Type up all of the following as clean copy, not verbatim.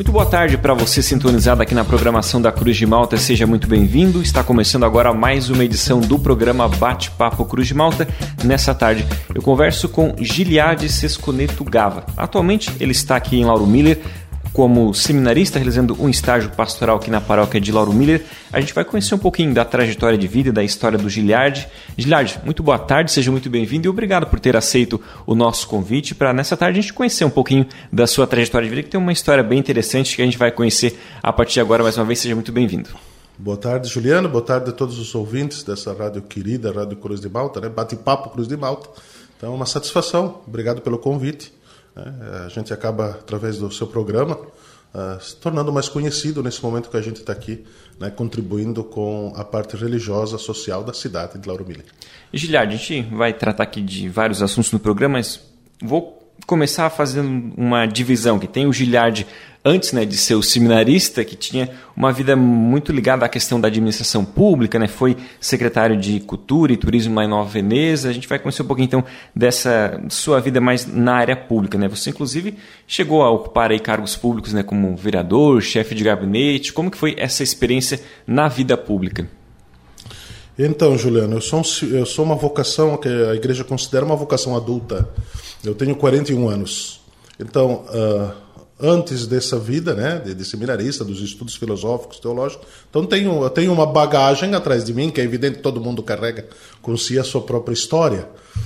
Muito boa tarde para você sintonizado aqui na programação da Cruz de Malta, seja muito bem-vindo. Está começando agora mais uma edição do programa Bate-Papo Cruz de Malta. Nessa tarde eu converso com Giliardi Sesconeto Gava. Atualmente ele está aqui em Lauro Miller como seminarista, realizando um estágio pastoral aqui na paróquia de Lauro Miller. A gente vai conhecer um pouquinho da trajetória de vida e da história do Giliardi. Giliardi, muito boa tarde, seja muito bem-vindo e obrigado por ter aceito o nosso convite para nessa tarde a gente conhecer um pouquinho da sua trajetória de vida, que tem uma história bem interessante que a gente vai conhecer a partir de agora. Mais uma vez, seja muito bem-vindo. Boa tarde, Juliano. Boa tarde a todos os ouvintes dessa rádio querida, Rádio Cruz de Malta, né? Bate-Papo Cruz de Malta. Então, é uma satisfação. Obrigado pelo convite. A gente acaba, através do seu programa, se tornando mais conhecido nesse momento que a gente está aqui, né, contribuindo com a parte religiosa, social da cidade de Lauro Miller. Giliardi, a gente vai tratar aqui de vários assuntos no programa, mas vou começar fazendo uma divisão, que tem o Giliardi antes, né, de ser o seminarista, que tinha uma vida muito ligada à questão da administração pública, né, foi secretário de Cultura e Turismo lá em Nova Veneza. A gente vai conhecer um pouquinho então dessa sua vida mais na área pública, né? Você inclusive chegou a ocupar aí cargos públicos, né, como vereador, chefe de gabinete. Como que foi essa experiência na vida pública? Então, Juliano, eu sou uma vocação que a igreja considera uma vocação adulta. Eu tenho 41 anos. Então, antes dessa vida, né, de seminarista, dos estudos filosóficos, teológicos, então eu tenho uma bagagem atrás de mim, que é evidente que todo mundo carrega com si a sua própria história.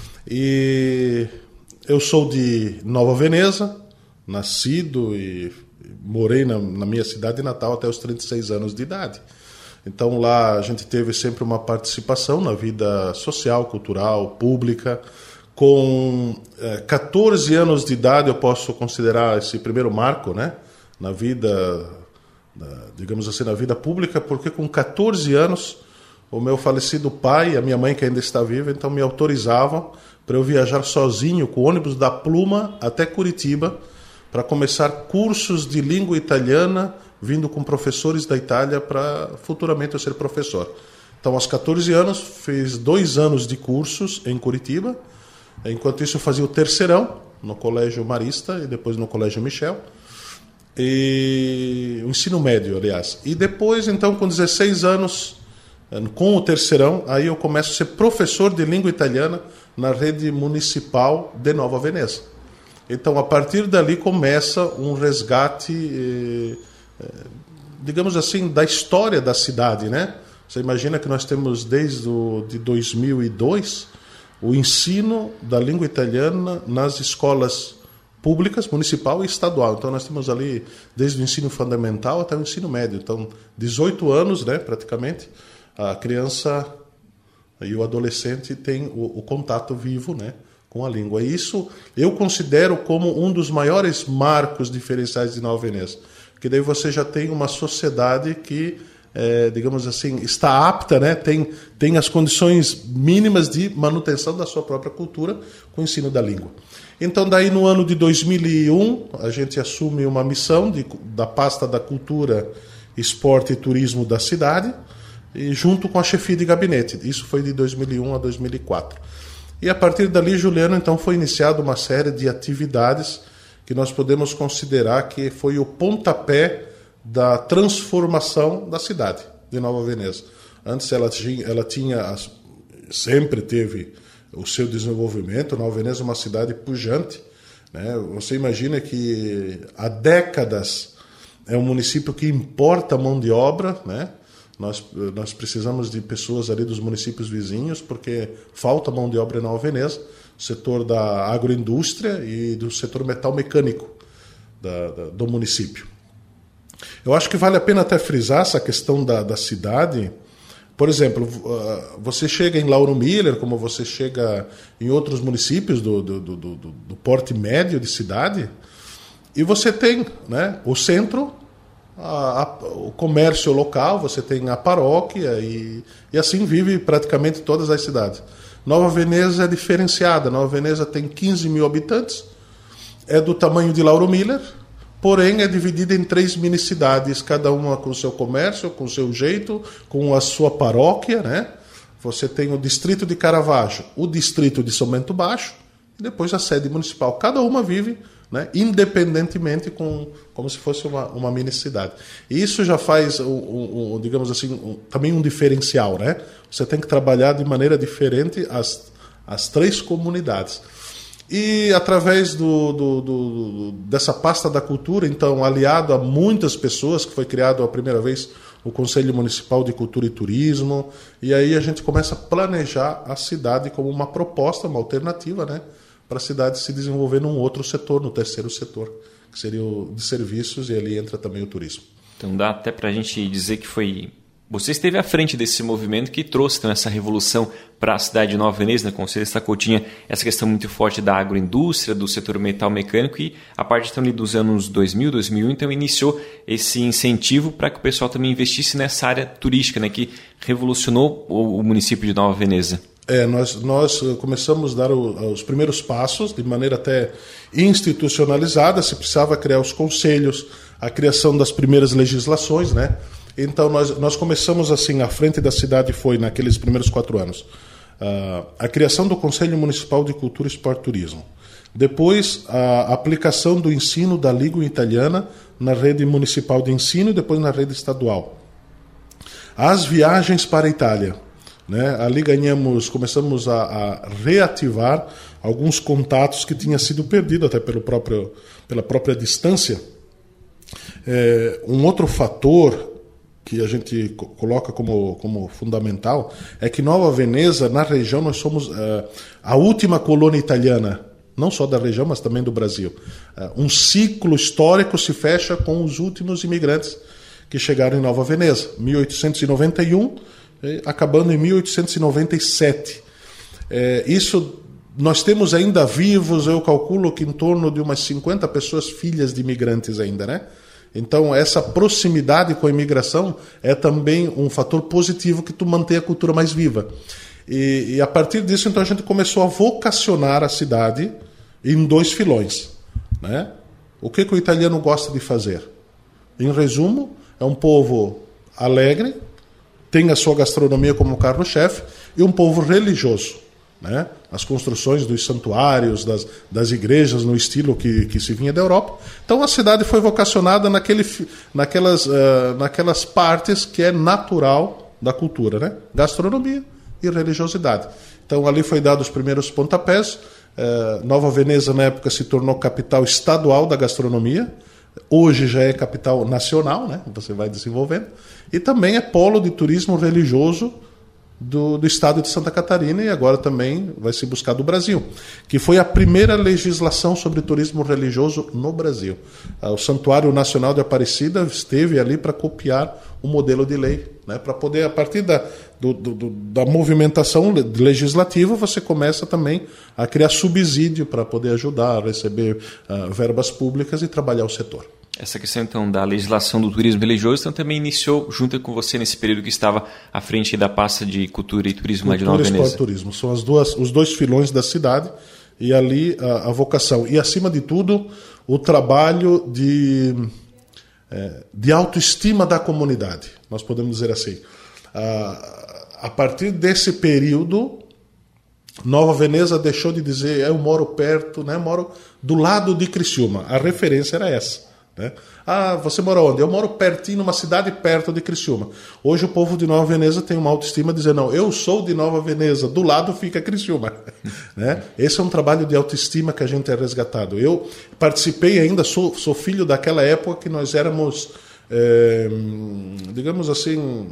E eu sou de Nova Veneza, nascido e morei na minha cidade natal até os 36 anos de idade. Então lá a gente teve sempre uma participação na vida social, cultural, pública. Com 14 anos de idade eu posso considerar esse primeiro marco, né, na vida, digamos assim, na vida pública, porque com 14 anos o meu falecido pai e a minha mãe, que ainda está viva, então me autorizavam para eu viajar sozinho com o ônibus da Pluma até Curitiba para começar cursos de língua italiana, vindo com professores da Itália para futuramente eu ser professor. Então aos 14 anos fiz 2 anos de cursos em Curitiba. Enquanto isso eu fazia o terceirão no Colégio Marista e depois no Colégio Michel, e o ensino médio, aliás. E depois, então, com 16 anos, com o terceirão, aí eu começo a ser professor de língua italiana na rede municipal de Nova Veneza. Então, a partir dali começa um resgate, digamos assim, da história da cidade, né? Você imagina que nós temos desde de 2002 o ensino da língua italiana nas escolas públicas, municipal e estadual. Então nós temos ali desde o ensino fundamental até o ensino médio. Então 18 anos, né, praticamente, a criança e o adolescente têm o contato vivo, né, com a língua. E isso eu considero como um dos maiores marcos diferenciais de Nova Veneza. Porque daí você já tem uma sociedade que digamos assim, está apta, né? Tem as condições mínimas de manutenção da sua própria cultura com o ensino da língua. Então, daí no ano de 2001, a gente assume uma missão da pasta da Cultura, Esporte e Turismo da cidade, e junto com a chefia de gabinete. Isso foi de 2001 a 2004. E a partir dali, Juliano, então foi iniciada uma série de atividades que nós podemos considerar que foi o pontapé da transformação da cidade de Nova Veneza. Antes ela sempre teve o seu desenvolvimento. Nova Veneza é uma cidade pujante, né? Você imagina que há décadas é um município que importa mão de obra, né? Nós precisamos de pessoas ali dos municípios vizinhos, porque falta mão de obra em Nova Veneza, setor da agroindústria e do setor metal mecânico do município. Eu acho que vale a pena até frisar essa questão da cidade. Por exemplo, você chega em Lauro Miller, como você chega em outros municípios do porte médio de cidade, e você tem, né, o centro, o comércio local, você tem a paróquia, e assim vive praticamente todas as cidades. Nova Veneza é diferenciada. Nova Veneza tem 15 mil habitantes, é do tamanho de Lauro Miller, porém é dividida em 3 mini-cidades, cada uma com o seu comércio, com o seu jeito, com a sua paróquia, né? Você tem o distrito de Caravaggio, o distrito de São Bento Baixo, e depois a sede municipal. Cada uma vive né, independentemente, como se fosse uma mini cidade. E isso já faz, digamos assim, também um diferencial, né? Você tem que trabalhar de maneira diferente as 3 comunidades. E através dessa pasta da cultura, então, aliado a muitas pessoas, que foi criado a primeira vez o Conselho Municipal de Cultura e Turismo, e aí a gente começa a planejar a cidade como uma proposta, uma alternativa, né, para a cidade se desenvolver num outro setor, no terceiro setor, que seria o de serviços, e ali entra também o turismo. Então dá até para a gente dizer que você esteve à frente desse movimento que trouxe então, essa revolução para a cidade de Nova Veneza, né? Como você destacou, tinha essa questão muito forte da agroindústria, do setor metal mecânico, e a partir então, ali, dos anos 2000, 2001, então iniciou esse incentivo para que o pessoal também investisse nessa área turística, né? Que revolucionou o município de Nova Veneza. Nós começamos a dar os primeiros passos de maneira até institucionalizada. Se precisava criar os conselhos, a criação das primeiras legislações, né? Então nós começamos assim, à frente da cidade foi naqueles primeiros 4 anos a criação do Conselho Municipal de Cultura, Esporte e Turismo. Depois a aplicação do ensino da língua italiana na rede municipal de ensino e depois na rede estadual. As viagens para a Itália. Né? Ali começamos a reativar alguns contatos que tinham sido perdidos até pela própria distância. Um outro fator que a gente coloca como fundamental é que Nova Veneza, na região, nós somos a última colônia italiana, não só da região, mas também do Brasil. Um ciclo histórico se fecha com os últimos imigrantes que chegaram em Nova Veneza, 1891, acabando em 1897. Isso nós temos ainda vivos, eu calculo que em torno de umas 50 pessoas filhas de imigrantes ainda, né? Então essa proximidade com a imigração é também um fator positivo que tu mantém a cultura mais viva. E a partir disso então a gente começou a vocacionar a cidade em 2 filões, né? O que o italiano gosta de fazer? Em resumo, é um povo alegre, tem a sua gastronomia como carro-chefe, e um povo religioso, né? As construções dos santuários, das igrejas no estilo que se vinha da Europa. Então a cidade foi vocacionada naquelas partes que é natural da cultura, né? Gastronomia e religiosidade. Então ali foi dado os primeiros pontapés. Nova Veneza na época se tornou capital estadual da gastronomia. Hoje já é capital nacional, né? Você vai desenvolvendo. E também é polo de turismo religioso do estado de Santa Catarina, e agora também vai se buscar do Brasil, que foi a primeira legislação sobre turismo religioso no Brasil. O Santuário Nacional de Aparecida esteve ali para copiar o modelo de lei, né? Para poder, a partir da movimentação legislativa, você começa também a criar subsídio para poder ajudar a receber verbas públicas e trabalhar o setor. Essa questão, então, da legislação do turismo religioso então, também iniciou junto com você nesse período que estava à frente da pasta de Cultura e Turismo lá de Nova Veneza. Cultura, Esporte e Turismo. São os 2 filões da cidade, e ali a vocação. E, acima de tudo, o trabalho de autoestima da comunidade, nós podemos dizer assim. A partir desse período, Nova Veneza deixou de dizer eu moro perto, né? Eu moro do lado de Criciúma. A referência era essa. Né? Você mora onde? Eu moro pertinho, numa cidade perto de Criciúma. Hoje o povo de Nova Veneza tem uma autoestima de dizer, não, eu sou de Nova Veneza, do lado fica Criciúma. Né? Esse é um trabalho de autoestima que a gente é resgatado. Eu participei ainda, sou filho daquela época que nós éramos, digamos assim...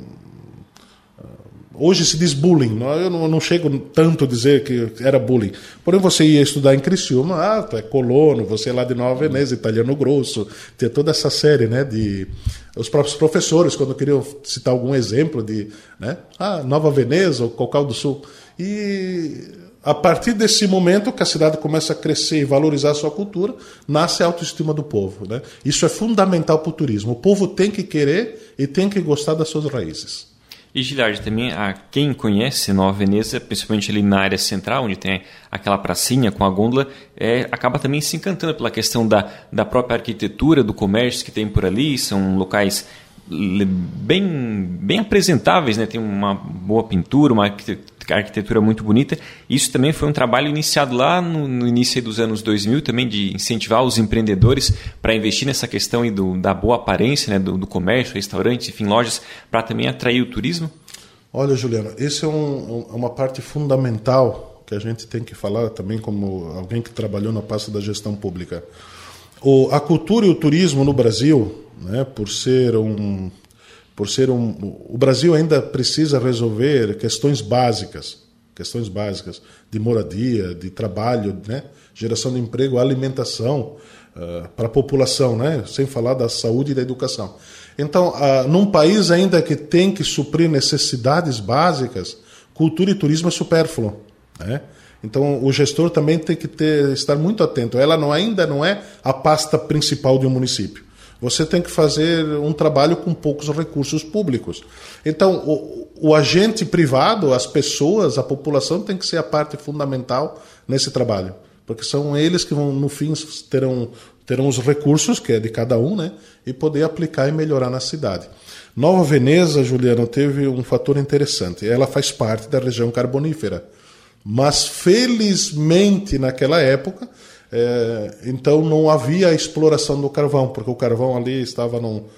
Hoje se diz bullying, eu não chego tanto a dizer que era bullying. Porém, você ia estudar em Criciúma, tu é colono, você é lá de Nova Veneza, italiano grosso, tinha toda essa série, né, os próprios professores, quando queriam citar algum exemplo de, né, Nova Veneza ou Cocal do Sul. E a partir desse momento que a cidade começa a crescer e valorizar a sua cultura, nasce a autoestima do povo. Né? Isso é fundamental para o turismo. O povo tem que querer e tem que gostar das suas raízes. E, Giliardi, também quem conhece Nova Veneza, principalmente ali na área central, onde tem aquela pracinha com a gôndola, acaba também se encantando pela questão da própria arquitetura, do comércio que tem por ali. São locais bem apresentáveis, né? Tem uma boa pintura, uma arquitetura muito bonita. Isso também foi um trabalho iniciado lá no início dos anos 2000, também de incentivar os empreendedores para investir nessa questão aí da boa aparência, né, do comércio, restaurantes, enfim, lojas, para também atrair o turismo? Olha, Juliano, esse é uma parte fundamental que a gente tem que falar também como alguém que trabalhou na pasta da gestão pública. A cultura e o turismo no Brasil, né, o Brasil ainda precisa resolver questões básicas de moradia, de trabalho, né, geração de emprego, alimentação para a população, né, sem falar da saúde e da educação. Então, num país ainda que tem que suprir necessidades básicas, cultura e turismo é supérfluo, né? Então, o gestor também tem que estar muito atento. Ela ainda não é a pasta principal de um município. Você tem que fazer um trabalho com poucos recursos públicos. Então, o agente privado, as pessoas, a população tem que ser a parte fundamental nesse trabalho. Porque são eles que vão, no fim, terão os recursos, que é de cada um, né, e poder aplicar e melhorar na cidade. Nova Veneza, Juliano, teve um fator interessante. Ela faz parte da região carbonífera. Mas, felizmente, naquela época, então não havia a exploração do carvão, porque o carvão ali estava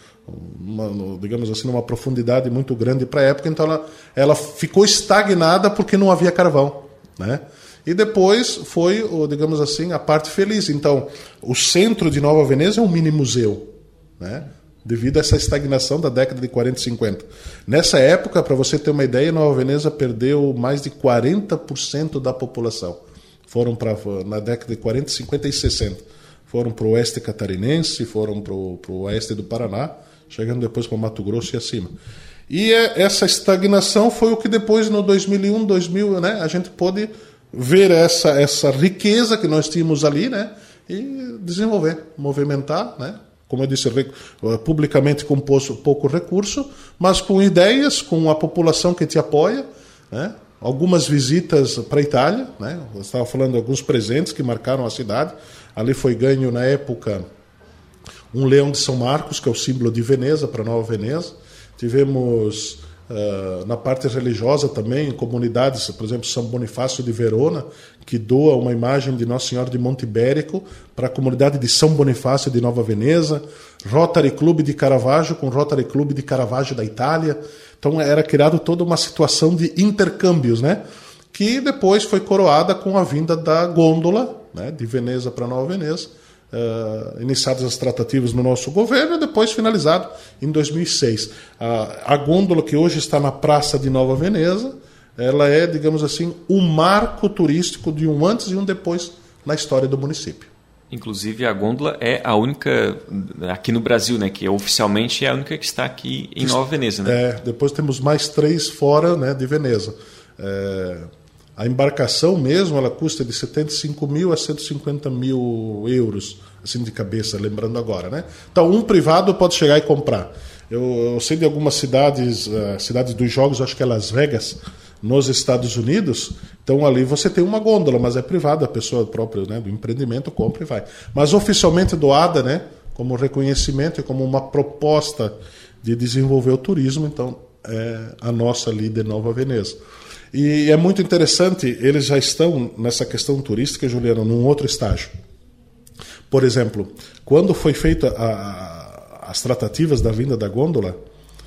digamos assim, numa profundidade muito grande para a época, então ela ficou estagnada porque não havia carvão, né? E depois foi, digamos assim, a parte feliz. Então, o centro de Nova Veneza é um mini museu, né? Devido a essa estagnação da década de 40 e 50. Nessa época, para você ter uma ideia, Nova Veneza perdeu mais de 40% da população. Na década de 40, 50 e 60. Foram para o oeste catarinense, foram para o oeste do Paraná, chegando depois para o Mato Grosso e acima. E essa estagnação foi o que depois, no 2001, 2000, né, a gente pôde ver essa riqueza que nós tínhamos ali, né, e desenvolver, movimentar, né, como eu disse, publicamente com pouco recurso, mas com ideias, com a população que te apoia, né, algumas visitas para a Itália, né, eu estava falando de alguns presentes que marcaram a cidade. Ali foi ganho, na época, um leão de São Marcos, que é o símbolo de Veneza, para Nova Veneza. Tivemos, na parte religiosa também, comunidades, por exemplo, São Bonifácio de Verona, que doa uma imagem de Nossa Senhora de Monte Ibérico para a comunidade de São Bonifácio de Nova Veneza. Rotary Club de Caravaggio com Rotary Club de Caravaggio da Itália. Então era criado toda uma situação de intercâmbios, né, que depois foi coroada com a vinda da gôndola, né, de Veneza para Nova Veneza, iniciadas as tratativas no nosso governo e depois finalizado em 2006. A gôndola que hoje está na Praça de Nova Veneza, ela é, digamos assim, um marco turístico de um antes e um depois na história do município. Inclusive a gôndola é a única aqui no Brasil, né, que oficialmente é a única que está aqui em Nova Veneza, né? Depois temos mais 3 fora, né, de Veneza. A embarcação mesmo, ela custa de 75 mil a 150 mil euros, assim de cabeça, lembrando agora, né? Então, um privado pode chegar e comprar. Eu sei de algumas cidades dos jogos, acho que é Las Vegas, nos Estados Unidos. Então, ali você tem uma gôndola, mas é privada, a pessoa própria, né, do empreendimento compra e vai. Mas oficialmente doada, né, como reconhecimento e como uma proposta de desenvolver o turismo, então, é a nossa líder Nova Veneza. E é muito interessante, eles já estão nessa questão turística, Juliano, num outro estágio. Por exemplo, quando foi feita as tratativas da vinda da gôndola,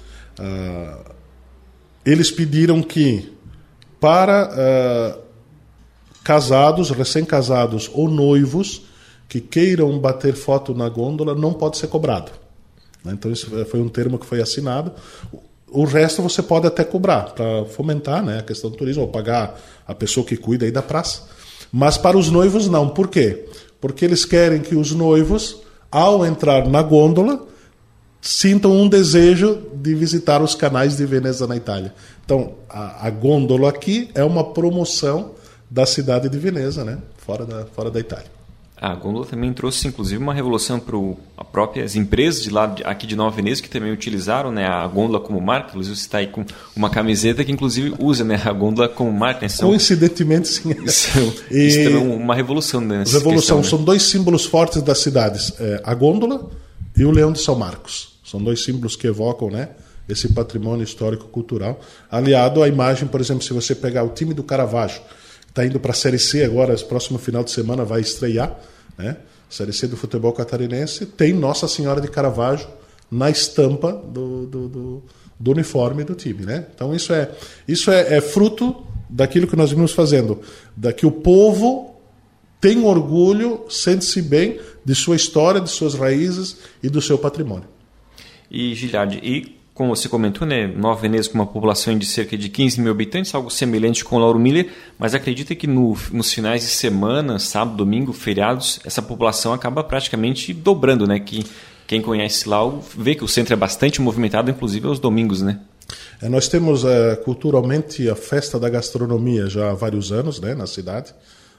eles pediram que para casados, recém-casados ou noivos que queiram bater foto na gôndola, não pode ser cobrado. Então isso foi um termo que foi assinado. O resto você pode até cobrar, para fomentar, né, a questão do turismo, ou pagar a pessoa que cuida aí da praça. Mas para os noivos não. Por quê? Porque eles querem que os noivos, ao entrar na gôndola, sintam um desejo de visitar os canais de Veneza na Itália. Então, a gôndola aqui é uma promoção da cidade de Veneza, né, fora da Itália. A gôndola também trouxe, inclusive, uma revolução para as próprias empresas de lá, aqui de Nova Veneza, que também utilizaram, né, a gôndola como marca. Inclusive, você está aí com uma camiseta que, inclusive, usa, né, a gôndola como marca. Né? Coincidentemente, sim. Isso também é uma revolução. Né, revolução. Questão, né? São 2 símbolos fortes das cidades. A gôndola e o Leão de São Marcos. São 2 símbolos que evocam, né, esse patrimônio histórico-cultural, aliado à imagem, por exemplo, se você pegar o time do Caravaggio, que está indo para a Série C agora, esse próximo final de semana vai estrear, né? Série C do futebol catarinense, tem Nossa Senhora de Caravaggio na estampa do uniforme do time, né? Então isso é fruto daquilo que nós vimos fazendo, que o povo tem orgulho, sente-se bem de sua história, de suas raízes e do seu patrimônio. E Giliardi, como você comentou, né, Nova Veneza com uma população de cerca de 15 mil habitantes, algo semelhante com Lauro Miller, mas acredita que nos finais de semana, sábado, domingo, feriados, essa população acaba praticamente dobrando, né? Que quem conhece lá vê que o centro é bastante movimentado, inclusive aos domingos, né? Nós temos culturalmente a festa da gastronomia já há vários anos, né, na cidade.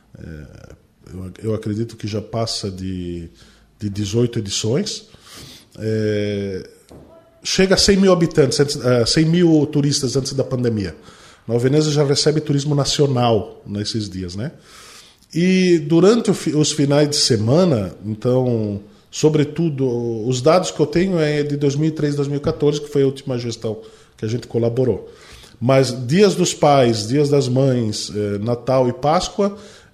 Eu acredito que já passa de 18 edições. Chega a 100 mil habitantes, 100 mil turistas antes da pandemia. Nova Veneza já recebe turismo nacional nesses dias, né? E durante os finais de semana, então, sobretudo, os dados que eu tenho é de 2013, 2014, que foi a última gestão que a gente colaborou. Mas dias dos pais, dias das mães, Natal e Páscoa,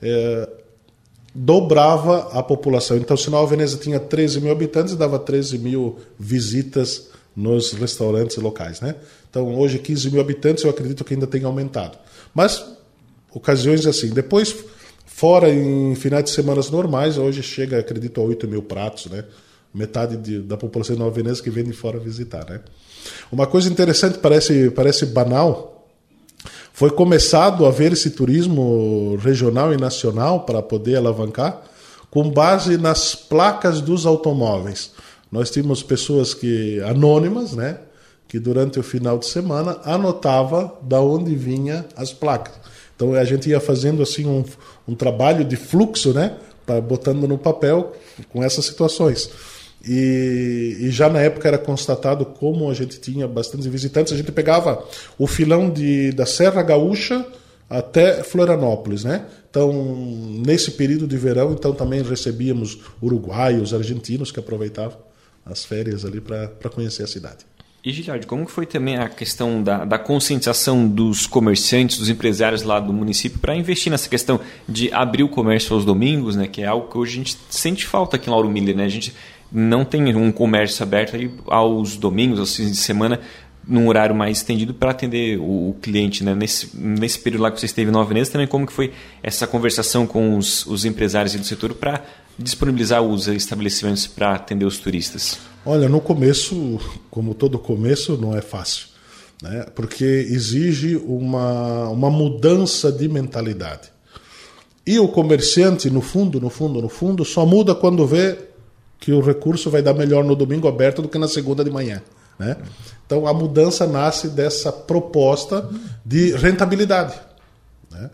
dobrava a população. Então, se Nova Veneza tinha 13 mil habitantes, dava 13 mil visitas nos restaurantes locais, né? Então, hoje 15 mil habitantes, eu acredito que ainda tem aumentado. Mas, ocasiões assim. Depois, fora em finais de semana normais, hoje chega, acredito, a 8 mil pratos, né? Metade da população de Nova Veneza que vem de fora visitar, né? Uma coisa interessante, parece banal, foi começado a haver esse turismo regional e nacional para poder alavancar com base nas placas dos automóveis. Nós tínhamos pessoas anônimas, né, que durante o final de semana anotava da onde vinha as placas. Então a gente ia fazendo assim um trabalho de fluxo, né, botando no papel com essas situações. E já na época era constatado como a gente tinha bastantes visitantes. A gente pegava o filão da Serra Gaúcha até Florianópolis, né? Então, nesse período de verão, então também recebíamos uruguaios, argentinos que aproveitavam as férias ali para conhecer a cidade. E, Giliardi, como foi também a questão da conscientização dos comerciantes, dos empresários lá do município para investir nessa questão de abrir o comércio aos domingos, né? Que é algo que hoje a gente sente falta aqui em Lauro Miller, né? A gente não tem um comércio aberto aí aos domingos, aos fins de semana, num horário mais estendido para atender o cliente, né? Nesse período lá que você esteve em Nova Veneza, também como que foi essa conversação com os empresários do setor para disponibilizar os estabelecimentos para atender os turistas? Olha, no começo, como todo começo, não é fácil, né? Porque exige uma mudança de mentalidade. E o comerciante, no fundo, só muda quando vê que o recurso vai dar melhor no domingo aberto do que na segunda de manhã, né? Então a mudança nasce dessa proposta de rentabilidade, né?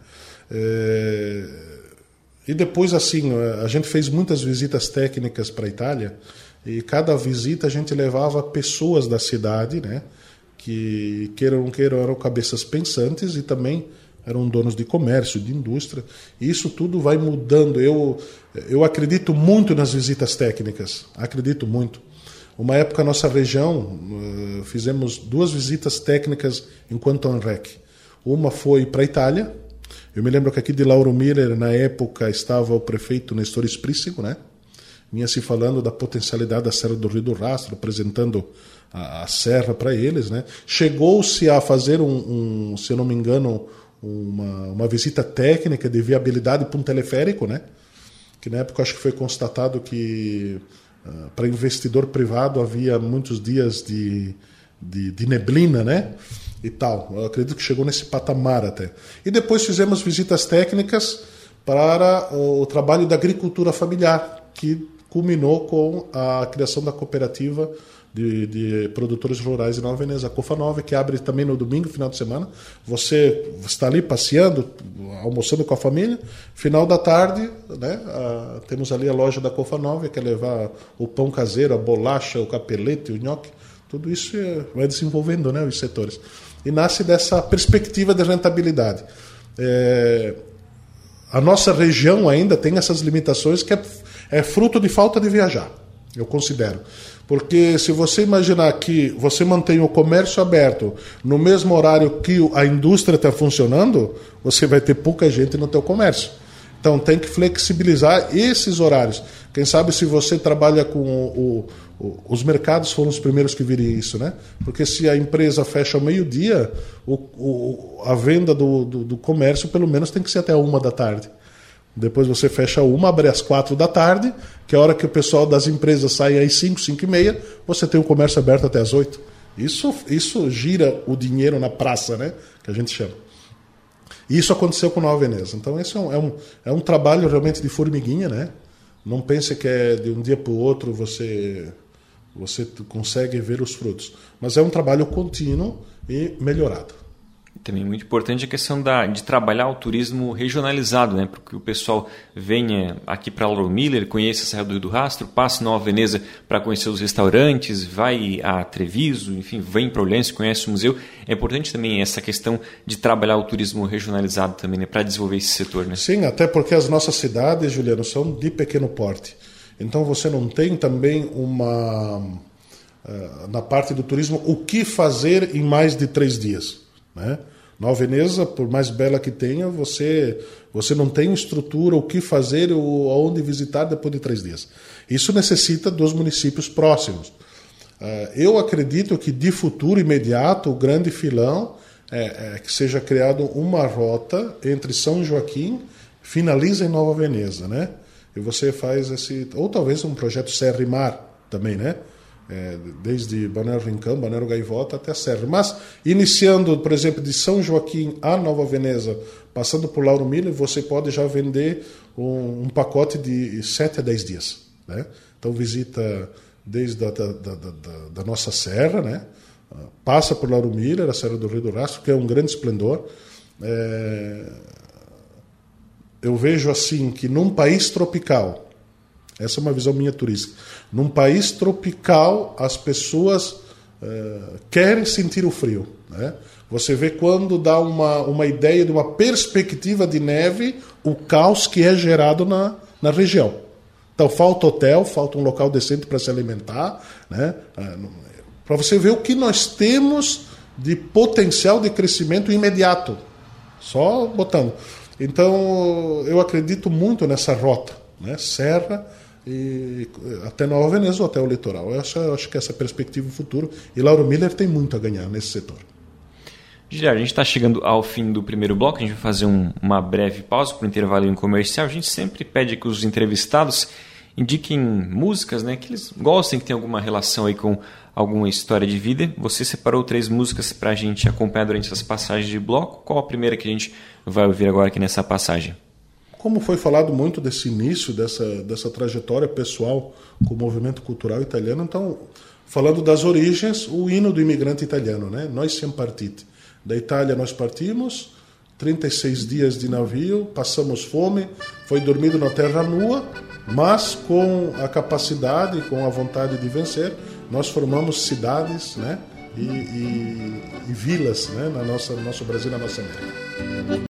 E depois, assim, a gente fez muitas visitas técnicas para a Itália e cada visita a gente levava pessoas da cidade, né, que queiram eram cabeças pensantes e também eram donos de comércio, de indústria. E isso tudo vai mudando. Eu acredito muito nas visitas técnicas, acredito muito. Uma época, a nossa região, fizemos 2 visitas técnicas enquanto ANREC. Uma foi para a Itália. Eu me lembro que aqui de Lauro Miller, na época, estava o prefeito Nestor Esprícigo, né? Vinha se falando da potencialidade da Serra do Rio do Rastro, apresentando a serra para eles, né? Chegou-se a fazer se eu não me engano, uma visita técnica de viabilidade para um teleférico, né? Que na época acho que foi constatado que para investidor privado havia muitos dias de neblina, né? E tal. Eu acredito que chegou nesse patamar até. E depois fizemos visitas técnicas para o trabalho da agricultura familiar, que culminou com a criação da cooperativa de produtores rurais de Nova Veneza, a Cofa Nova, que abre também no domingo, final de semana. Você está ali passeando, almoçando com a família, final da tarde, né, temos ali a loja da Cofa Nova, que é levar o pão caseiro, a bolacha, o capelete, o nhoque, tudo isso vai desenvolvendo, né, os setores. E nasce dessa perspectiva de rentabilidade. A nossa região ainda tem essas limitações que é fruto de falta de viajar. Eu considero. Porque se você imaginar que você mantém o comércio aberto no mesmo horário que a indústria está funcionando, você vai ter pouca gente no teu comércio. Então tem que flexibilizar esses horários. Quem sabe se você trabalha com os mercados foram os primeiros que viram isso, né? Porque se a empresa fecha ao meio-dia, a venda do comércio pelo menos tem que ser até 1h. Depois você fecha 1, abre às 4h, que é a hora que o pessoal das empresas sai às 5, 5h30, você tem o comércio aberto até às 8. Isso gira o dinheiro na praça, né? Que a gente chama. E isso aconteceu com Nova Veneza. Então esse é um trabalho realmente de formiguinha, né? Não pense que é de um dia para o outro você consegue ver os frutos. Mas é um trabalho contínuo e melhorado. Também muito importante a questão de trabalhar o turismo regionalizado, né? Porque o pessoal venha aqui para Lauro Miller, conheça a Serra do Rio do Rastro, passa em Nova Veneza para conhecer os restaurantes, vai a Treviso, enfim, vem para Orleans, conhece o museu. É importante também essa questão de trabalhar o turismo regionalizado também, né? Para desenvolver esse setor, né? Sim, até porque as nossas cidades, Juliano, são de pequeno porte. Então você não tem também na parte do turismo o que fazer em mais de 3 dias, né? Nova Veneza, por mais bela que tenha, você não tem estrutura, o que fazer ou aonde visitar depois de 3 dias. Isso necessita dos municípios próximos. Eu acredito que de futuro imediato, o grande filão é que seja criado uma rota entre São Joaquim, finaliza em Nova Veneza, né? E você faz ou talvez um projeto Serra e Mar também, né? Desde Balneário Rincão, Balneário Gaivota até a Serra. Mas, iniciando, por exemplo, de São Joaquim a Nova Veneza, passando por Lauro Miller, você pode já vender um pacote de 7 a 10 dias. Né? Então, visita desde da nossa serra, né? Passa por Lauro Miller, a Serra do Rio do Rastro, que é um grande esplendor. Eu vejo assim que num país tropical, essa é uma visão minha turística. Num país tropical, as pessoas querem sentir o frio. Né? Você vê quando dá uma ideia de uma perspectiva de neve, o caos que é gerado na região. Então, falta hotel, falta um local decente para se alimentar. Né? Para você ver o que nós temos de potencial de crescimento imediato. Só botando. Então, eu acredito muito nessa rota. Né? Serra e até Nova Veneza ou até o litoral. Eu acho que essa perspectiva futuro. E Lauro Miller tem muito a ganhar nesse setor. Giliard, a gente está chegando ao fim do primeiro bloco. A gente vai fazer uma breve pausa para o intervalo comercial. A gente sempre pede que os entrevistados indiquem músicas, né, que eles gostem, que tem alguma relação aí com alguma história de vida. Você separou 3 músicas para a gente acompanhar durante essas passagens de bloco. Qual a primeira que a gente vai ouvir agora aqui nessa passagem? Como foi falado muito desse início, dessa trajetória pessoal com o movimento cultural italiano, então, falando das origens, o hino do imigrante italiano, né? Nós siamo partiti. Da Itália nós partimos, 36 dias de navio, passamos fome, foi dormido na terra nua, mas com a capacidade, com a vontade de vencer, nós formamos cidades, né? e vilas, né? no nosso Brasil, na nossa América.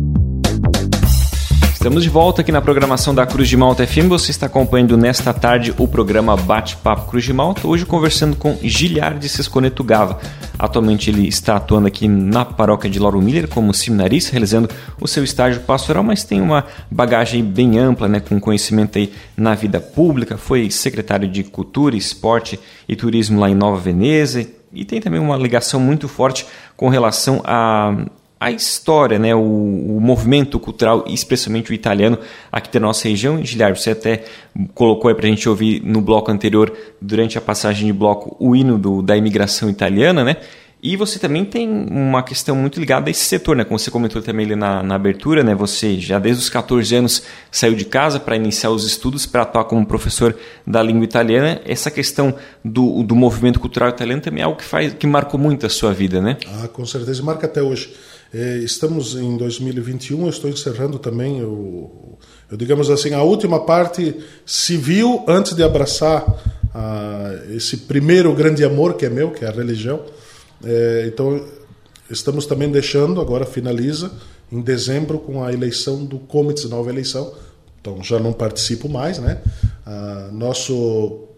Estamos de volta aqui na programação da Cruz de Malta FM. Você está acompanhando nesta tarde o programa Bate-Papo Cruz de Malta, hoje conversando com Giliard Sesconeto Gava. Atualmente ele está atuando aqui na paróquia de Lauro Miller como seminarista, realizando o seu estágio pastoral, mas tem uma bagagem bem ampla, né, com conhecimento aí na vida pública. Foi secretário de Cultura, Esporte e Turismo lá em Nova Veneza e tem também uma ligação muito forte com relação a história, né, o movimento cultural, especialmente o italiano, aqui da nossa região. Giliard, você até colocou aí para a gente ouvir no bloco anterior, durante a passagem de bloco, o hino da imigração italiana, né? E você também tem uma questão muito ligada a esse setor, né? Como você comentou também ali na abertura, né? Você já desde os 14 anos saiu de casa para iniciar os estudos, para atuar como professor da língua italiana. Essa questão do movimento cultural italiano também é algo que marcou muito a sua vida, né? Com certeza, marca até hoje. Estamos em 2021, eu estou encerrando também, digamos assim, a última parte civil antes de abraçar esse primeiro grande amor que é meu, que é a religião. Então, estamos também deixando, agora finaliza, em dezembro, com a eleição do Comites, nova eleição. Então, já não participo mais, né? Nosso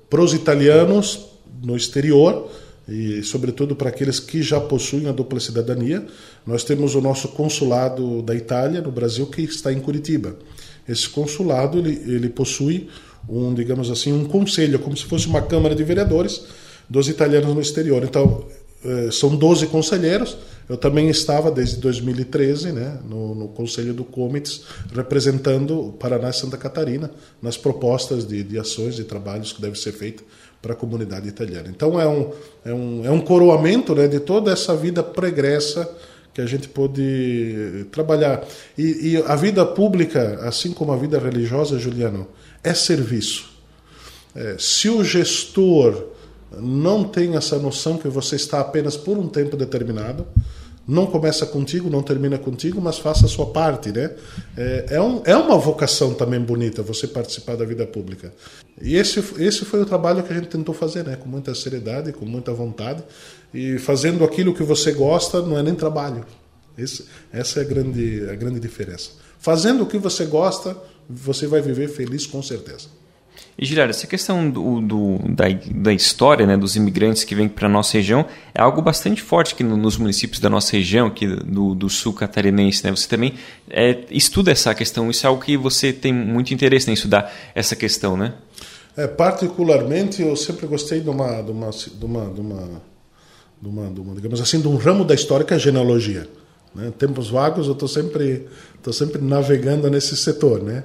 para os italianos no exterior, e sobretudo para aqueles que já possuem a dupla cidadania, nós temos o nosso consulado da Itália no Brasil, que está em Curitiba. Esse consulado ele possui digamos assim, um conselho, como se fosse uma Câmara de Vereadores dos italianos no exterior. Então, são 12 conselheiros. Eu também estava desde 2013, né, no Conselho do Comites, representando o Paraná e Santa Catarina nas propostas de ações e trabalhos que devem ser feitos para a comunidade italiana. Então é um coroamento, né, de toda essa vida pregressa que a gente pôde trabalhar. E a vida pública, assim como a vida religiosa, Juliano, é serviço. Se o gestor não tem essa noção que você está apenas por um tempo determinado, não começa contigo, não termina contigo, mas faça a sua parte, né? É uma vocação também bonita você participar da vida pública. E esse foi o trabalho que a gente tentou fazer, né? Com muita seriedade, com muita vontade, e fazendo aquilo que você gosta não é nem trabalho. Essa é a grande diferença. Fazendo o que você gosta, você vai viver feliz com certeza. E, Gilário, essa questão da história, né, dos imigrantes que vêm para a nossa região é algo bastante forte aqui nos municípios da nossa região, aqui do sul catarinense, né? Você também estuda essa questão, isso é algo que você tem muito interesse em estudar essa questão, né? Particularmente, eu sempre gostei digamos assim, de um ramo da história que é a genealogia. Né? Tempos vagos, eu estou sempre navegando nesse setor, né?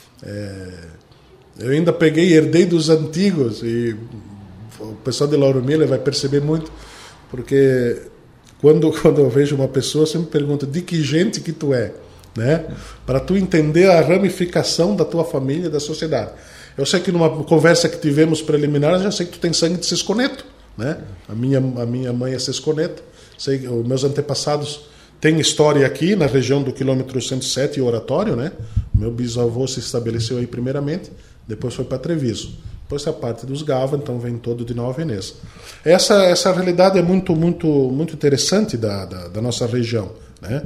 Eu ainda herdei dos antigos, e o pessoal de Lauro Miller vai perceber muito, porque quando eu vejo uma pessoa, eu sempre pergunto de que gente que tu é, né? Para tu entender a ramificação da tua família e da sociedade. Eu sei que numa conversa que tivemos preliminar, eu já sei que tu tem sangue de Sesconeto, né? A minha mãe é Sesconeto, sei, os meus antepassados têm história aqui na região do quilômetro 107 e Oratório, né? Meu bisavô se estabeleceu aí primeiramente, depois foi para Treviso. Depois a parte dos Gava, então vem todo de Nova Veneza. Essa realidade é muito, muito, muito interessante da nossa região, né?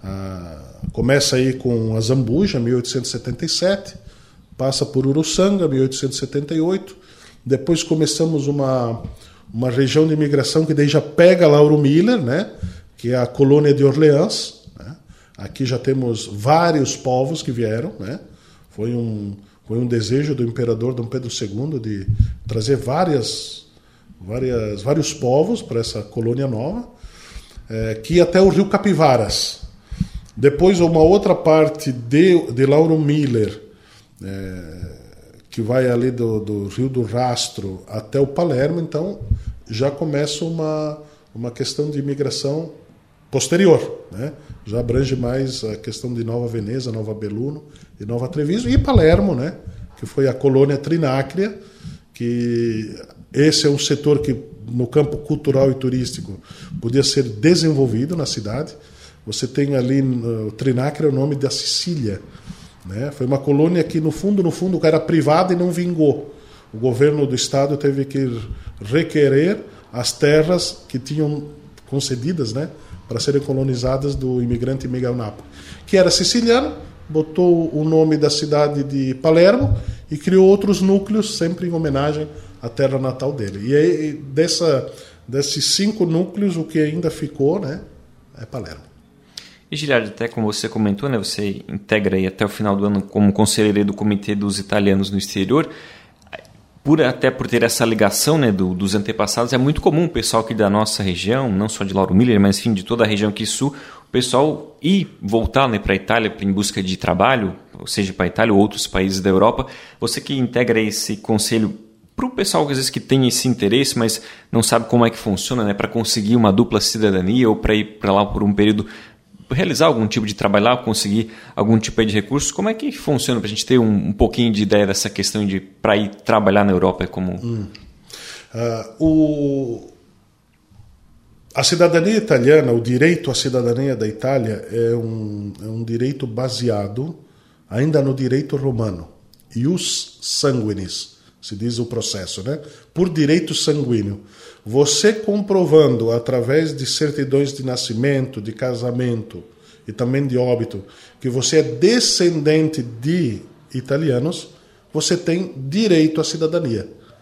Começa aí com a Zambuja, 1877, passa por Uruçanga, 1878, depois começamos uma região de imigração que daí já pega Lauro Miller, né? Que é a colônia de Orleans, né? Aqui já temos vários povos que vieram, né? Foi um desejo do imperador Dom Pedro II de trazer vários povos para essa colônia nova, que ia até o rio Capivaras. Depois uma outra parte de Lauro Miller, que vai ali do Rio do Rastro até o Palermo, então já começa uma questão de imigração posterior, né? Já abrange mais a questão de Nova Veneza, Nova Belluno e Nova Treviso, e Palermo, né? Que foi a colônia trinácrea, que esse é um setor que no campo cultural e turístico podia ser desenvolvido na cidade. Você tem ali Trinácrea, o nome da Sicília, né? Foi uma colônia que no fundo era privada e não vingou. O governo do estado teve que requerer as terras que tinham concedidas, né, para serem colonizadas do imigrante Miguel Napo, que era siciliano, botou o nome da cidade de Palermo e criou outros núcleos, sempre em homenagem à terra natal dele. E aí, desses 5 núcleos, o que ainda ficou, né, é Palermo. E, Gilário, até como você comentou, né, você integra aí até o final do ano como conselheiro do Comitê dos Italianos no Exterior. Até por ter essa ligação, né, dos antepassados, é muito comum o pessoal aqui da nossa região, não só de Lauro Miller, mas enfim, de toda a região aqui sul, o pessoal voltar, né, para a Itália em busca de trabalho, ou seja, para a Itália ou outros países da Europa. Você que integra esse conselho, para o pessoal às vezes que tem esse interesse, mas não sabe como é que funciona, né, para conseguir uma dupla cidadania ou para ir para lá por um período, realizar algum tipo de trabalho lá, conseguir algum tipo de recurso, como é que funciona para a gente ter um pouquinho de ideia dessa questão de para ir trabalhar na Europa? A cidadania italiana, o direito à cidadania da Itália é um direito baseado ainda no direito romano, ius sanguinis, se diz o processo, né? Por direito sanguíneo. Você comprovando através de certidões de nascimento, de casamento e também de óbito que você é descendente de italianos, você tem direito à cidadania.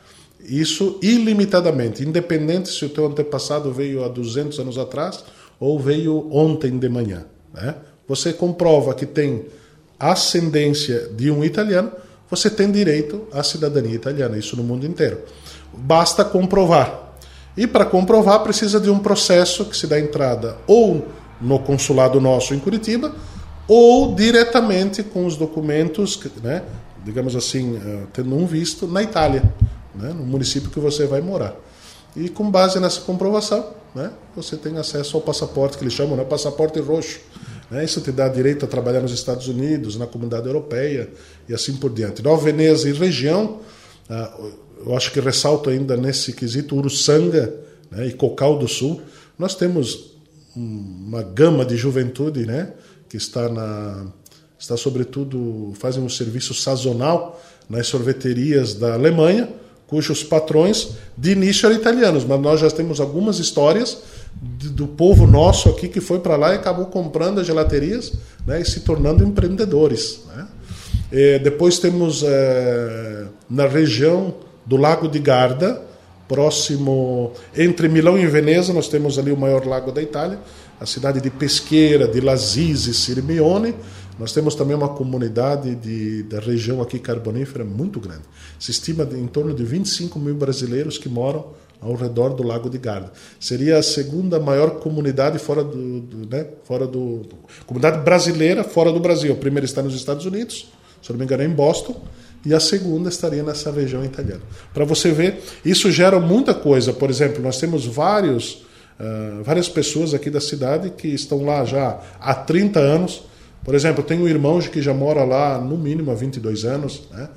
Isso ilimitadamente, independente se o teu antepassado veio há 200 anos atrás ou veio ontem de manhã, né? Você comprova que tem ascendência de um italiano, você tem direito à cidadania italiana, isso no mundo inteiro. Basta comprovar. E para comprovar precisa de um processo que se dá entrada ou no consulado nosso em Curitiba, ou diretamente com os documentos, né, digamos assim, tendo um visto na Itália, né, no município que você vai morar. E com base nessa comprovação, né, você tem acesso ao passaporte, que eles chamam, né, passaporte roxo. Né, isso te dá direito a trabalhar nos Estados Unidos, na Comunidade Europeia e assim por diante. Nova Veneza e região, eu acho que ressalto ainda nesse quesito Uruçanga, né, e Cocal do Sul. Nós temos uma gama de juventude, né, que está sobretudo, fazem um serviço sazonal nas sorveterias da Alemanha, cujos patrões de início eram italianos, mas nós já temos algumas histórias do povo nosso aqui que foi para lá e acabou comprando as gelaterias, né, e se tornando empreendedores, né. Depois temos na região do Lago de Garda, próximo, entre Milão e Veneza, nós temos ali o maior lago da Itália, a cidade de Peschiera, de Lasisi, Sirmione. Nós temos também uma comunidade da região aqui carbonífera muito grande. Se estima em torno de 25 mil brasileiros que moram ao redor do Lago de Garda. Seria a segunda maior comunidade comunidade brasileira fora do Brasil. A primeira está nos Estados Unidos, se não me engano é em Boston, e a segunda estaria nessa região italiana. Para você ver, isso gera muita coisa. Por exemplo, nós temos várias pessoas aqui da cidade que estão lá já há 30 anos. Por exemplo, eu tenho um irmão que já mora lá no mínimo há 22 anos, né?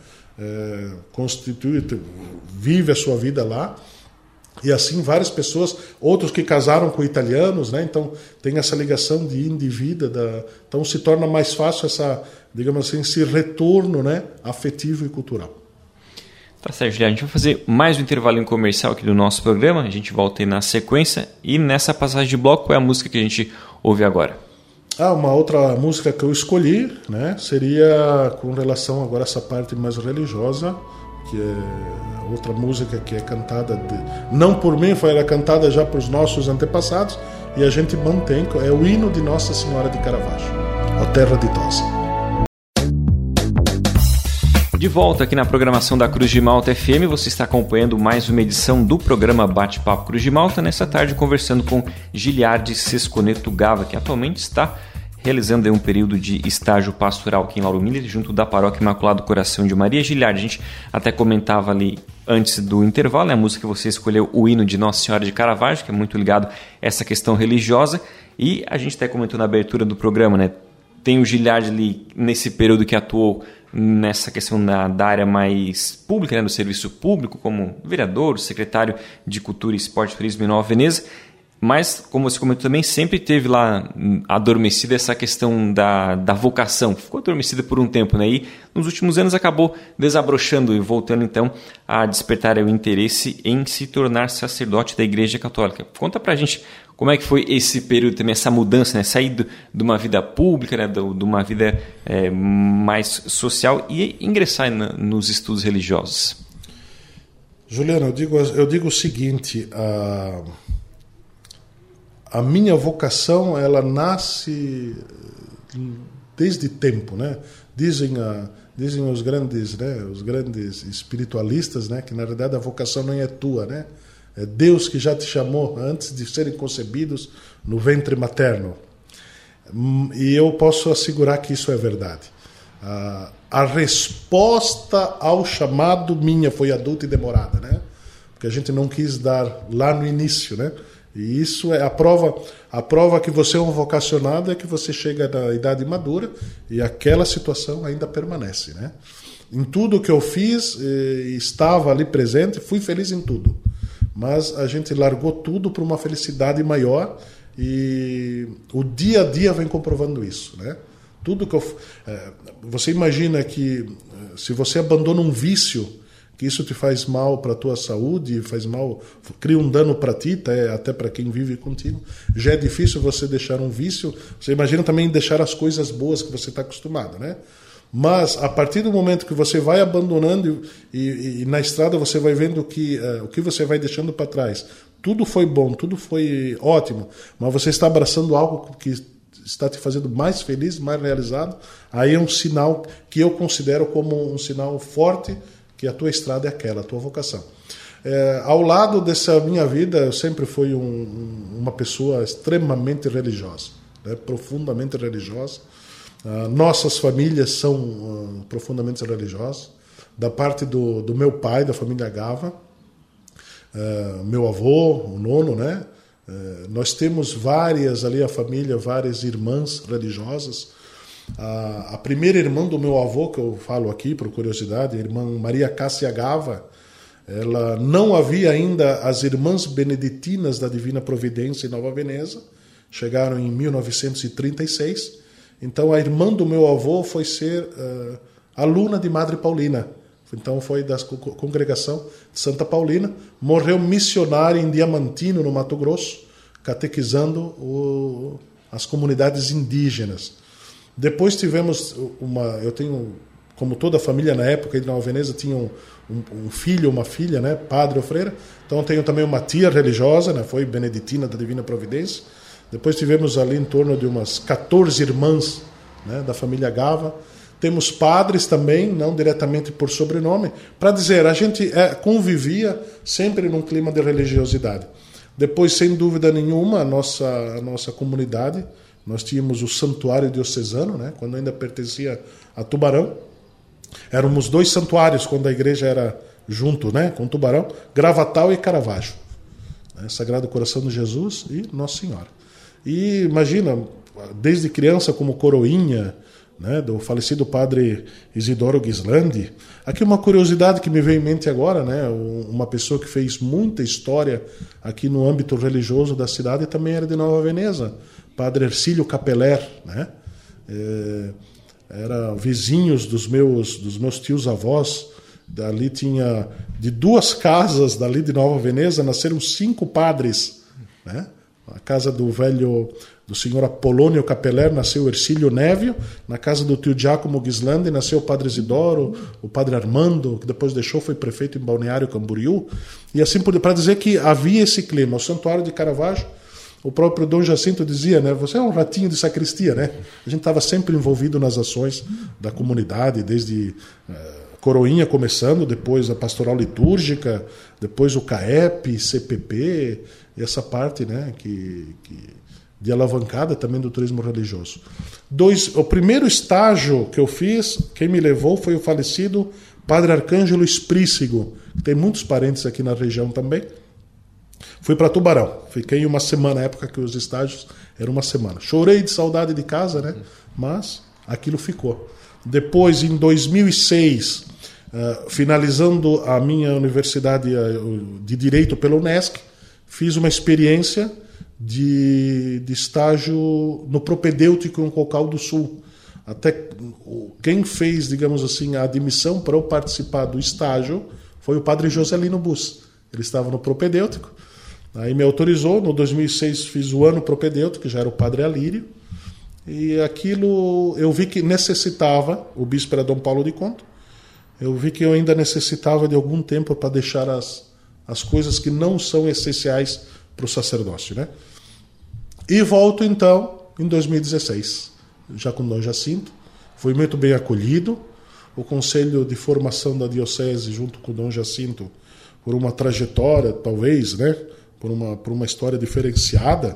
Vive a sua vida lá. E assim várias pessoas, outros que casaram com italianos, né? Então tem essa ligação de indivíduo, então se torna mais fácil digamos assim, esse retorno, né, afetivo e cultural. Tá certo, Juliano. A gente vai fazer mais um intervalo comercial aqui do nosso programa, a gente volta aí na sequência, e nessa passagem de bloco, qual é a música que a gente ouve agora? Uma outra música que eu escolhi, né, seria com relação agora a essa parte mais religiosa, que é outra música que é cantada, não por mim, era cantada já por os nossos antepassados, e a gente mantém, é o hino de Nossa Senhora de Caravaggio, A Terra Ditosa. De volta aqui na programação da Cruz de Malta FM, você está acompanhando mais uma edição do programa Bate-Papo Cruz de Malta, nessa tarde conversando com Giliardi Sesconeto Gava, que atualmente está realizando um período de estágio pastoral aqui em Lauro Miller, junto da Paróquia Imaculado Coração de Maria. Giliardi, a gente até comentava ali antes do intervalo, né, a música que você escolheu, o hino de Nossa Senhora de Caravaggio, que é muito ligado a essa questão religiosa, e a gente até comentou na abertura do programa, né, tem o Giliardi ali nesse período que atuou nessa questão da área mais pública, né, do serviço público, como vereador, secretário de Cultura, Esporte e Turismo em Nova Veneza, mas, como você comentou também, sempre teve lá adormecida essa questão da vocação, ficou adormecida por um tempo, né, e nos últimos anos acabou desabrochando e voltando então a despertar o interesse em se tornar sacerdote da Igreja Católica. Conta pra gente como é que foi esse período também, essa mudança, né? Sair de uma vida pública, né? De uma vida mais social e ingressar nos estudos religiosos. Juliano, eu digo o seguinte, a minha vocação, ela nasce desde tempo, né? Dizem os grandes espiritualistas, né, que na verdade a vocação não é tua, né? É Deus que já te chamou antes de serem concebidos no ventre materno. E eu posso assegurar que isso é verdade. A resposta ao chamado minha foi adulta e demorada, né? Porque a gente não quis dar lá no início, né? E isso é a prova que você é um vocacionado, é que você chega na idade madura e aquela situação ainda permanece, né? Em tudo que eu fiz, estava ali presente, fui feliz em tudo. Mas a gente largou tudo para uma felicidade maior e o dia a dia vem comprovando isso, né? Tudo que você imagina que se você abandona um vício, que isso te faz mal para a tua saúde, faz mal, cria um dano para ti, até para quem vive contigo, já é difícil você deixar um vício. Você imagina também deixar as coisas boas que você está acostumado, né? Mas a partir do momento que você vai abandonando e na estrada você vai vendo que o que você vai deixando para trás, tudo foi bom, tudo foi ótimo, mas você está abraçando algo que está te fazendo mais feliz, mais realizado, aí é um sinal que eu considero como um sinal forte que a tua estrada é aquela, a tua vocação. Ao lado dessa minha vida, eu sempre fui uma pessoa extremamente religiosa, né? Profundamente religiosa. Nossas famílias são profundamente religiosas. Da parte do meu pai, da família Gava, meu avô, o nono, né? Nós temos várias irmãs religiosas. A primeira irmã do meu avô, que eu falo aqui por curiosidade, a irmã Maria Cássia Gava, ela não havia ainda as irmãs beneditinas da Divina Providência em Nova Veneza, chegaram em 1936. Então a irmã do meu avô foi ser aluna de Madre Paulina. Então foi da congregação de Santa Paulina. Morreu missionária em Diamantino, no Mato Grosso, catequizando as comunidades indígenas. Depois tivemos eu tenho, como toda a família na época de Nova Veneza, tinha um filho, uma filha, né, padre ou freira. Então eu tenho também uma tia religiosa, né, foi beneditina da Divina Providência. Depois tivemos ali em torno de umas 14 irmãs, né, da família Gava. Temos padres também, não diretamente por sobrenome. Para dizer, a gente convivia sempre num clima de religiosidade. Depois, sem dúvida nenhuma, a nossa comunidade, nós tínhamos o santuário diocesano, né, quando ainda pertencia a Tubarão. Éramos 2 santuários quando a igreja era junto, né, com Tubarão, Gravatal e Caravaggio. Né, Sagrado Coração de Jesus e Nossa Senhora. E imagina, desde criança como coroinha, né, do falecido padre Isidoro Ghislandi. Aqui uma curiosidade que me veio em mente agora, né, uma pessoa que fez muita história aqui no âmbito religioso da cidade também era de Nova Veneza, padre Ercílio Capeller, né, era vizinhos dos meus tios-avós. Dali tinha, de 2 casas dali de Nova Veneza, nasceram 5 padres, né? Na casa do senhor Apolônio Capeller nasceu Ercílio Névio, na casa do tio Giacomo Ghislandi nasceu o padre Isidoro, o padre Armando, que depois foi prefeito em Balneário Camboriú, e assim para dizer que havia esse clima. O Santuário de Caravaggio, o próprio Dom Jacinto dizia, né, você é um ratinho de sacristia, né? A gente estava sempre envolvido nas ações da comunidade, desde coroinha começando, depois a pastoral litúrgica, depois o CAEP, CPP, e essa parte, né, de alavancada também do turismo religioso. O primeiro estágio que eu fiz, quem me levou foi o falecido padre Arcângelo Esprícigo, que tem muitos parentes aqui na região também. Fui para Tubarão, fiquei uma semana, na época que os estágios eram uma semana. Chorei de saudade de casa, né, mas aquilo ficou. Depois, em 2006, finalizando a minha universidade de Direito pela Unesc, fiz uma experiência de estágio no propedêutico em Cocal do Sul. Até quem fez, digamos assim, a admissão para eu participar do estágio foi o padre Joselino Bus. Ele estava no propedêutico, aí me autorizou. No 2006 fiz o ano propedêutico, que já era o padre Alírio, e aquilo eu vi que necessitava, o bispo era Dom Paulo de Conto, eu vi que eu ainda necessitava de algum tempo para deixar as coisas que não são essenciais para o sacerdócio, né? E volto então em 2016, já com Dom Jacinto. Fui muito bem acolhido. O Conselho de Formação da Diocese, junto com o Dom Jacinto, por uma trajetória, talvez, né, por uma história diferenciada,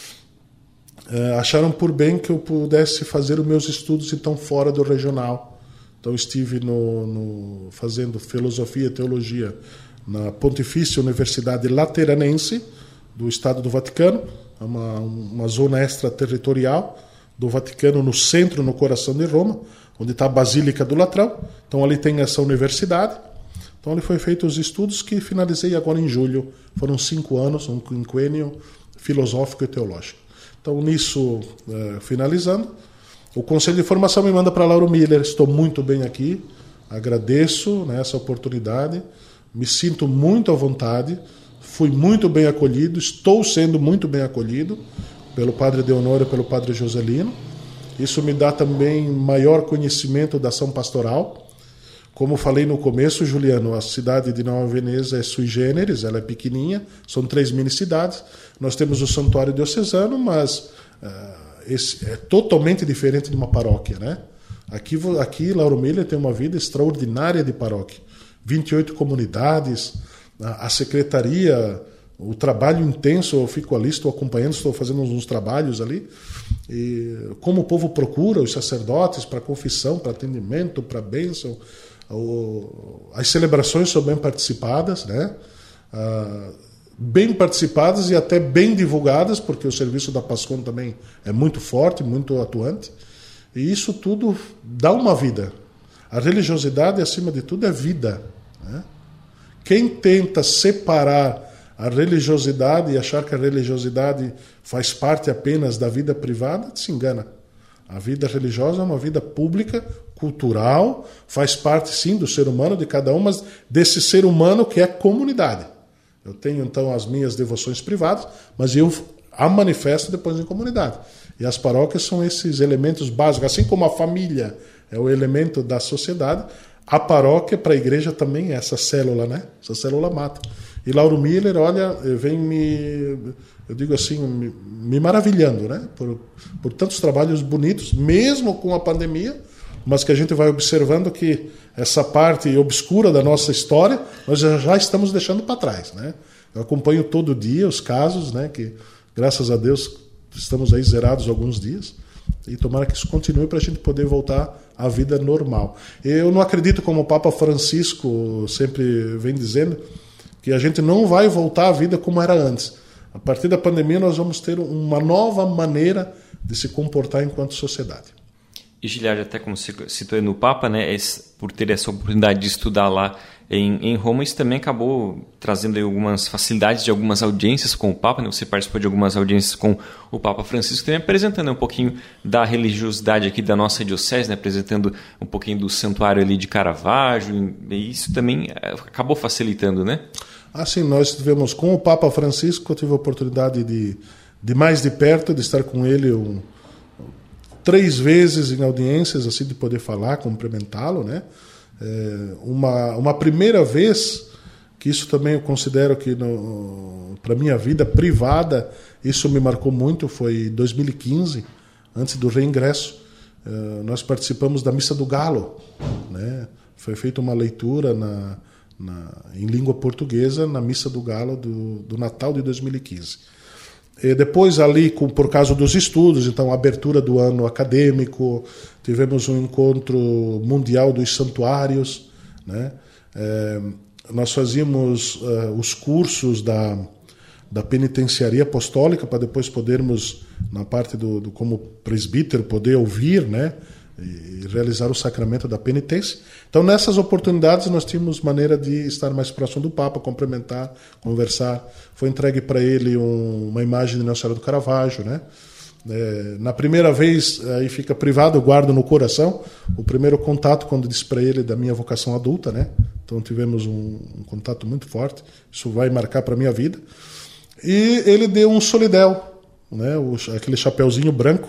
acharam por bem que eu pudesse fazer os meus estudos então fora do regional. Então estive fazendo filosofia e teologia na Pontifícia Universidade Lateranense do Estado do Vaticano, uma zona extraterritorial do Vaticano, no centro, no coração de Roma, onde está a Basílica do Latrão. Então ali tem essa universidade. Então ali foi feito os estudos que finalizei agora em julho. Foram 5 anos, um quinquênio filosófico e teológico. Então nisso, finalizando, o Conselho de Formação me manda para Lauro Miller. Estou muito bem aqui, agradeço, né, essa oportunidade, me sinto muito à vontade, fui muito bem acolhido, estou sendo muito bem acolhido pelo padre Deonoro e pelo padre Joselino. Isso me dá também maior conhecimento da ação pastoral. Como falei no começo, Juliano, a cidade de Nova Veneza é sui generis, ela é pequenininha, são 3 mini-cidades. Nós temos o santuário diocesano, mas é totalmente diferente de uma paróquia, né? Aqui Lauro Miller tem uma vida extraordinária de paróquia. 28 comunidades, a secretaria, o trabalho intenso, eu fico ali, estou acompanhando, estou fazendo uns trabalhos ali. E como o povo procura os sacerdotes para confissão, para atendimento, para bênção. As celebrações são bem participadas, né? Bem participadas e até bem divulgadas, porque o serviço da PASCOM também é muito forte, muito atuante. E isso tudo dá uma vida. A religiosidade, acima de tudo, é vida, né? Quem tenta separar a religiosidade e achar que a religiosidade faz parte apenas da vida privada, se engana. A vida religiosa é uma vida pública, cultural, faz parte sim do ser humano, de cada um, mas desse ser humano que é comunidade. Eu tenho então as minhas devoções privadas, mas eu a manifesto depois em comunidade. E as paróquias são esses elementos básicos, assim como a família é o elemento da sociedade, a paróquia para a igreja também é essa célula, né? Essa célula mata. E Lauro Miller, olha, vem eu digo assim, me maravilhando, né? Por tantos trabalhos bonitos, mesmo com a pandemia, mas que a gente vai observando que essa parte obscura da nossa história nós já estamos deixando para trás, né? Eu acompanho todo dia os casos, né? Que graças a Deus estamos aí zerados alguns dias, e tomara que isso continue para a gente poder voltar à vida normal. Eu não acredito, como o Papa Francisco sempre vem dizendo, que a gente não vai voltar à vida como era antes. A partir da pandemia nós vamos ter uma nova maneira de se comportar enquanto sociedade. E Giliard, até como você citou no Papa, né, por ter essa oportunidade de estudar lá em Roma, isso também acabou trazendo algumas facilidades de algumas audiências com o Papa, né? Você participou de algumas audiências com o Papa Francisco, também apresentando um pouquinho da religiosidade aqui da nossa diocese, né? Apresentando um pouquinho do santuário ali de Caravaggio, e isso também acabou facilitando, né? Assim, nós tivemos com o Papa Francisco, eu tive a oportunidade de mais de perto, de estar com ele 3 vezes em audiências, assim, de poder falar, cumprimentá-lo, né? Uma primeira vez, que isso também eu considero que para minha vida privada, isso me marcou muito, foi em 2015, antes do reingresso. Nós participamos da Missa do Galo, né? Foi feita uma leitura em língua portuguesa na Missa do Galo do Natal de 2015. E depois ali, por causa dos estudos, então a abertura do ano acadêmico, tivemos um encontro mundial dos santuários, né? Nós fazíamos os cursos da penitenciaria apostólica para depois podermos, na parte do como presbítero, poder ouvir, né? E realizar o sacramento da penitência. Então, nessas oportunidades, nós tínhamos maneira de estar mais próximo do Papa, cumprimentar, conversar. Foi entregue para ele uma imagem de Nossa Senhora do Caravaggio, né? Na primeira vez, aí fica privado, eu guardo no coração, o primeiro contato, quando disse para ele da minha vocação adulta, né? Então, tivemos um contato muito forte, isso vai marcar para a minha vida. E ele deu um solidel, né? Aquele chapeuzinho branco,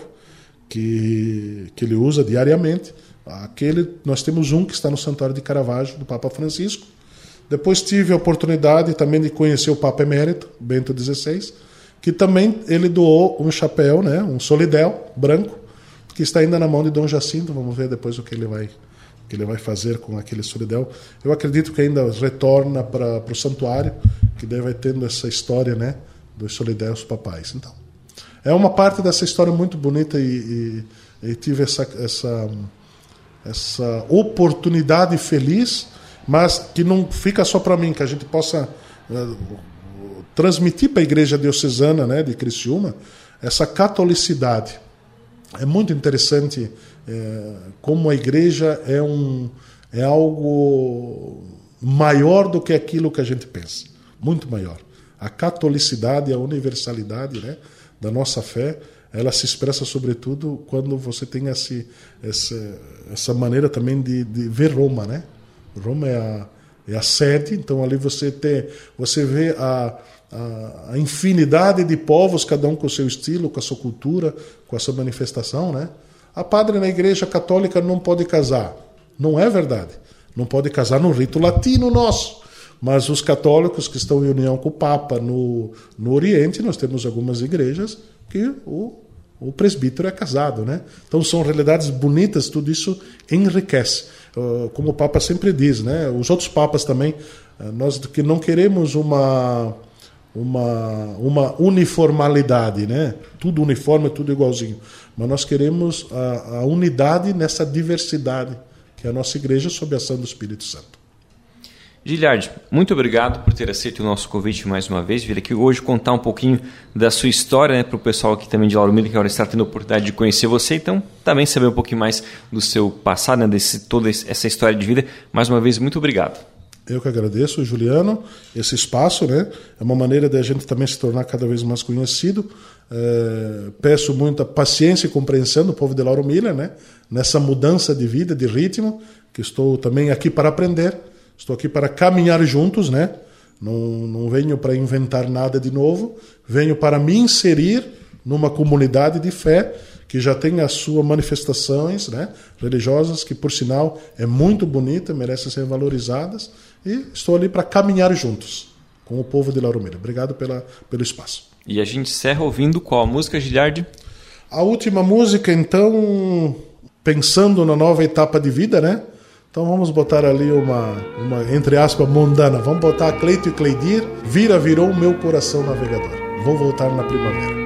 que ele usa diariamente. Nós temos um que está no Santuário de Caravaggio, do Papa Francisco. Depois tive a oportunidade também de conhecer o Papa Emérito, Bento XVI, que também ele doou um chapéu, né, um solidel branco, que está ainda na mão de Dom Jacinto. Vamos ver depois o que ele vai fazer com aquele solidel. Eu acredito que ainda retorna para o santuário, que daí vai tendo essa história, né, dos solidéus papais. Então, é uma parte dessa história muito bonita e tive essa oportunidade feliz, mas que não fica só para mim, que a gente possa transmitir para a Igreja Diocesana, né, de Criciúma, essa catolicidade. É muito interessante como a Igreja é algo maior do que aquilo que a gente pensa, muito maior. A catolicidade, a universalidade, né, da nossa fé, ela se expressa sobretudo quando você tem essa maneira também de ver Roma, né? Roma é a sede, então ali você vê a infinidade de povos, cada um com o seu estilo, com a sua cultura, com a sua manifestação, né? A padre na igreja católica não pode casar. Não é verdade. Não pode casar no rito latino nosso. Mas os católicos que estão em união com o Papa no Oriente, nós temos algumas igrejas que o presbítero é casado, né? Então são realidades bonitas, tudo isso enriquece. Como o Papa sempre diz, né? Os outros papas também, nós que não queremos uma uniformidade, né? Tudo uniforme, tudo igualzinho. Mas nós queremos a unidade nessa diversidade, que é a nossa igreja sob a ação do Espírito Santo. Giliardi, muito obrigado por ter aceito o nosso convite mais uma vez, vir aqui hoje contar um pouquinho da sua história, né, para o pessoal aqui também de Lauro Miller, que agora está tendo a oportunidade de conhecer você, então também saber um pouquinho mais do seu passado, né, toda essa história de vida. Mais uma vez, muito obrigado. Eu que agradeço, Juliano, esse espaço, né? É uma maneira de a gente também se tornar cada vez mais conhecido. Peço muita paciência e compreensão do povo de Lauro Miller, né? Nessa mudança de vida, de ritmo, que estou também aqui para aprender. Estou aqui para caminhar juntos, né? Não venho para inventar nada de novo, venho para me inserir numa comunidade de fé que já tem as suas manifestações, né, religiosas, que por sinal é muito bonita, merecem ser valorizadas, e estou ali para caminhar juntos com o povo de Lauro Miller. Obrigado pelo espaço. E a gente encerra ouvindo qual música, Giliardi? A última música, então, pensando na nova etapa de vida, né? Então vamos botar ali uma entre aspas, mundana. Vamos botar Cleito e Cleidir, virou meu coração navegador. Vou voltar na primavera.